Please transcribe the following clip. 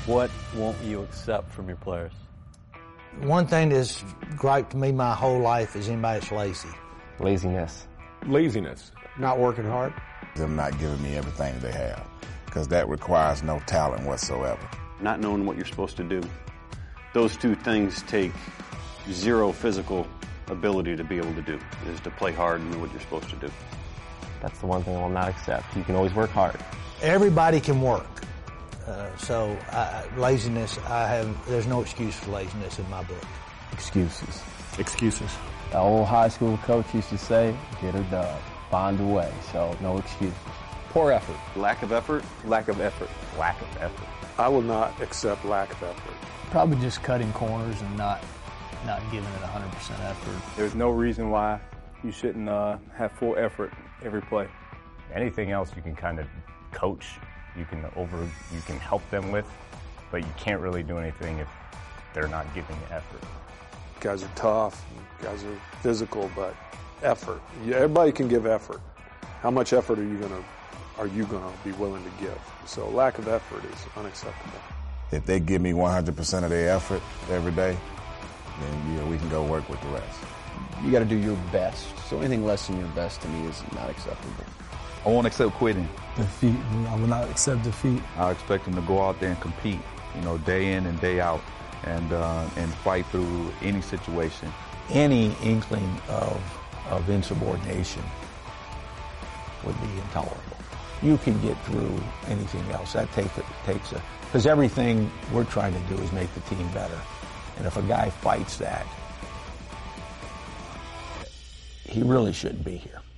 What won't you accept from your players? One thing that's griped me my whole life is anybody that's lazy. Laziness. Laziness. Not working hard. Them not giving me everything they have, because that requires no talent whatsoever. Not knowing what you're supposed to do. Those two things take zero physical ability to be able to do, is to play hard and know what you're supposed to do. That's the one thing I will not accept. You can always work hard. Everybody can work. Laziness, there's no excuse for laziness in my book. Excuses. Excuses. The old high school coach used to say, get her done, find a way, so no excuse. Poor effort. Lack of effort? Lack of effort. Lack of effort. I will not accept lack of effort. Probably just cutting corners and not giving it 100% effort. There's no reason why you shouldn't have full effort every play. Anything else you can kind of coach, you can help them with, but you can't really do anything if they're not giving effort. Guys are tough, guys are physical, but effort. Yeah, everybody can give effort. How much effort are you gonna be willing to give? So lack of effort is unacceptable. If they give me 100% of their effort every day, then yeah, we can go work with the rest. You got to do your best. So anything less than your best to me is not acceptable. I won't accept quitting. Defeat. I will not accept defeat. I expect them to go out there and compete, day in and day out, and fight through any situation. Any inkling of insubordination would be intolerable. You can get through anything else. That takes because everything we're trying to do is make the team better. And if a guy fights that, he really shouldn't be here.